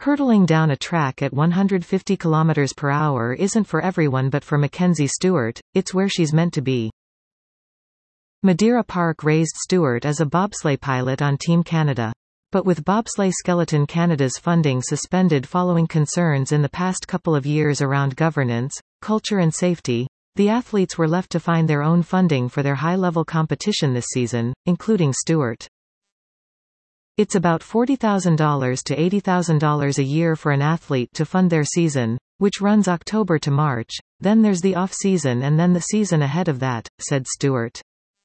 Hurtling down a track at 150 km per hour isn't for everyone, but for Mackenzie Stewart, it's where she's meant to be. Madeira Park raised Stewart as a bobsleigh pilot on Team Canada. But with Bobsleigh Skeleton Canada's funding suspended following concerns in the past couple of years around governance, culture and safety, the athletes were left to find their own funding for their high-level competition this season, including Stewart. It's about $40,000 to $80,000 a year for an athlete to fund their season, which runs October to March, then there's the off-season and then the season ahead of that, said Stewart.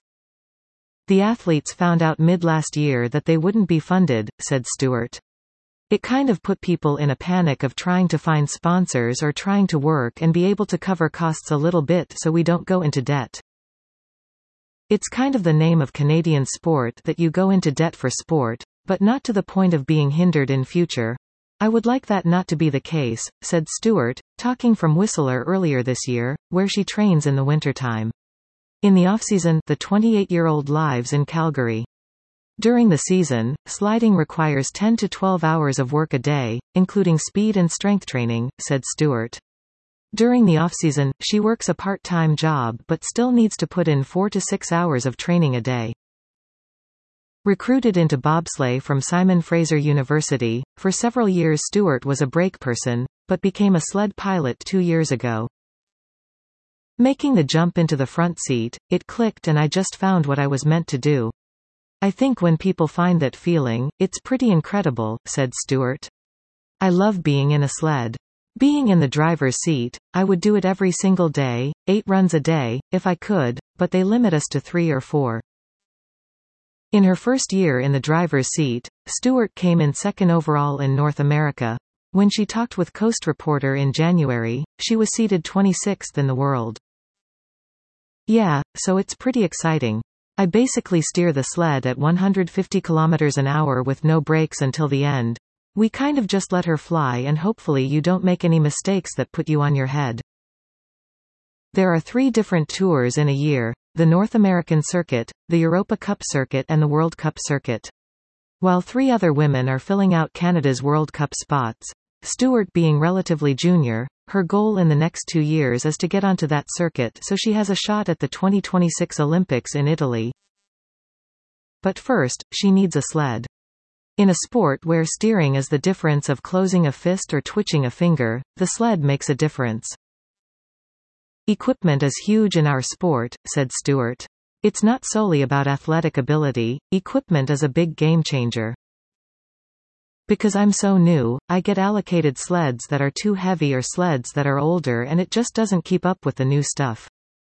The athletes found out mid-last year that they wouldn't be funded, said Stewart. It kind of put people in a panic of trying to find sponsors or trying to work and be able to cover costs a little bit so we don't go into debt. It's kind of the name of Canadian sport that you go into debt for sport, but not to the point of being hindered in future. I would like that not to be the case, said Stewart, talking from Whistler earlier this year, where she trains in the wintertime. In the off-season, the 28-year-old lives in Calgary. During the season, sliding requires 10 to 12 hours of work a day, including speed and strength training, said Stewart. During the off-season, she works a part-time job but still needs to put in 4 to 6 hours of training a day. Recruited into bobsleigh from Simon Fraser University, for several years Stewart was a brake person, but became a sled pilot 2 years ago. Making the jump into the front seat, it clicked and I just found what I was meant to do. I think when people find that feeling, it's pretty incredible, said Stewart. I love being in a sled. Being in the driver's seat, I would do it every single day, 8 runs a day, if I could, but they limit us to 3 or 4. In her first year in the driver's seat, Stewart came in second overall in North America. When she talked with Coast Reporter in January, she was seated 26th in the world. Yeah, so it's pretty exciting. I basically steer the sled at 150 km an hour with no brakes until the end. We kind of just let her fly and hopefully you don't make any mistakes that put you on your head. There are 3 different tours in a year: the North American Circuit, the Europa Cup Circuit and the World Cup Circuit. While 3 other women are filling out Canada's World Cup spots, Stewart being relatively junior, her goal in the next 2 years is to get onto that circuit so she has a shot at the 2026 Olympics in Italy. But first, she needs a sled. In a sport where steering is the difference of closing a fist or twitching a finger, the sled makes a difference. Equipment is huge in our sport, said Stewart. It's not solely about athletic ability, equipment is a big game changer. Because I'm so new, I get allocated sleds that are too heavy or sleds that are older and it just doesn't keep up with the new stuff.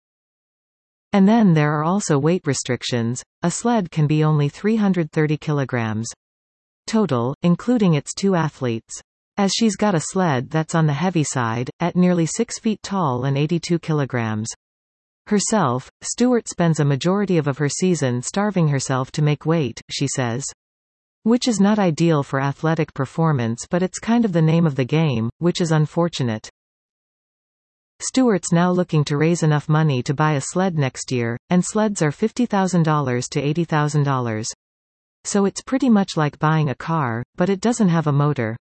And then there are also weight restrictions. A sled can be only 330 kilograms. Total, including its 2 athletes. As she's got a sled that's on the heavy side, at nearly 6 feet tall and 82 kilograms. Herself, Stewart spends a majority of her season starving herself to make weight, she says. Which is not ideal for athletic performance, but it's kind of the name of the game, which is unfortunate. Stewart's now looking to raise enough money to buy a sled next year, and sleds are $50,000 to $80,000. So it's pretty much like buying a car, but it doesn't have a motor.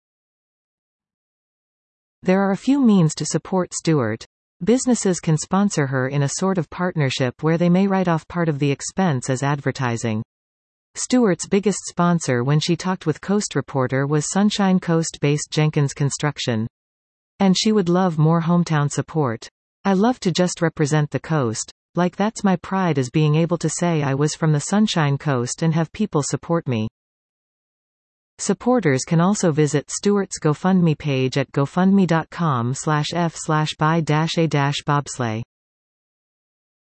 There are a few means to support Stewart. Businesses can sponsor her in a sort of partnership where they may write off part of the expense as advertising. Stewart's biggest sponsor when she talked with Coast Reporter was Sunshine Coast-based Jenkins Construction. And she would love more hometown support. I love to just represent the coast. Like that's my pride, is being able to say I was from the Sunshine Coast and have people support me. Supporters can also visit Stewart's GoFundMe page at gofundme.com/f/buy-a-bobsleigh.